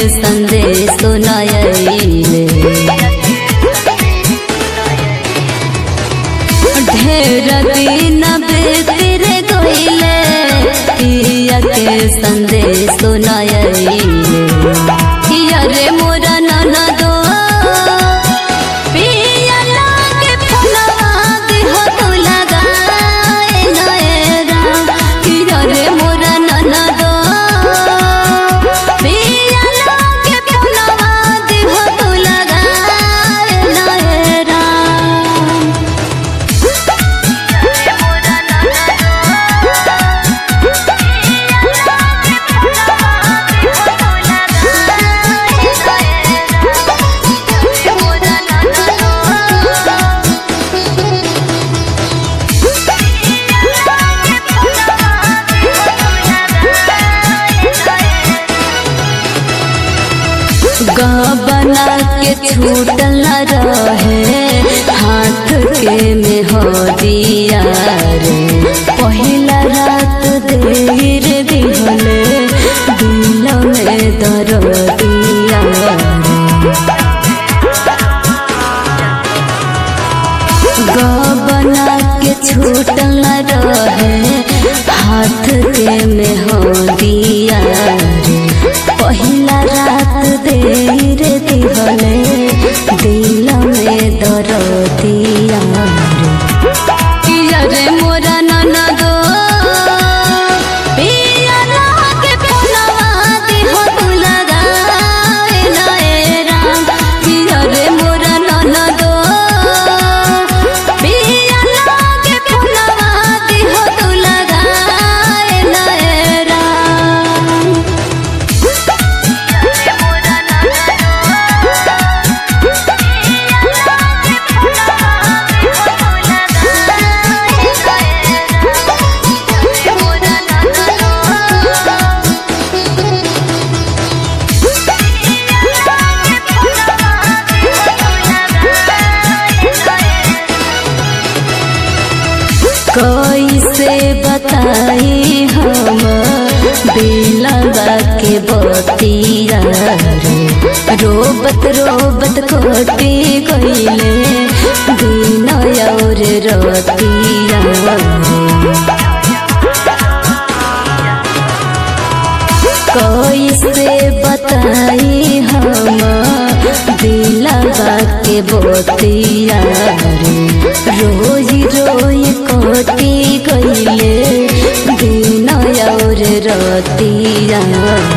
संदेश सुनाइले। ढेर दिन बीत गइले पिया के संदेश सुनाइले। किया रे मोरा ननदो पिया लागे फुलवा दिहो तू लगाए नएरा। किया रे मोरा ननदो पिया लागे फुलवा दिहो तू लगाए नएरा। बना के छूटल न रहे हाथ के में हो दिया रे। पहिला रात देर दिहले दिल में दर दिया रे। बना के छूटल न रहे हाथ के में हो दिया रे। पहिला रात देर दिहले दिल में दर दिया रे। किया रे मोरा ननदो पिया लागे फुलवा दिहो तू लगाए नएरा। किया रे मोरा ननदो पिया लागे फुलवा दिहो तू लगाए नएरा। कैसे बताई हम दिलवा के बतिया रे। रोबत रोबत कटी गइले दिन और रतिया रे। कैसे बताई हम दिलवा के बतिया रे। रोई रोई कटी गइले दिन और रतिया।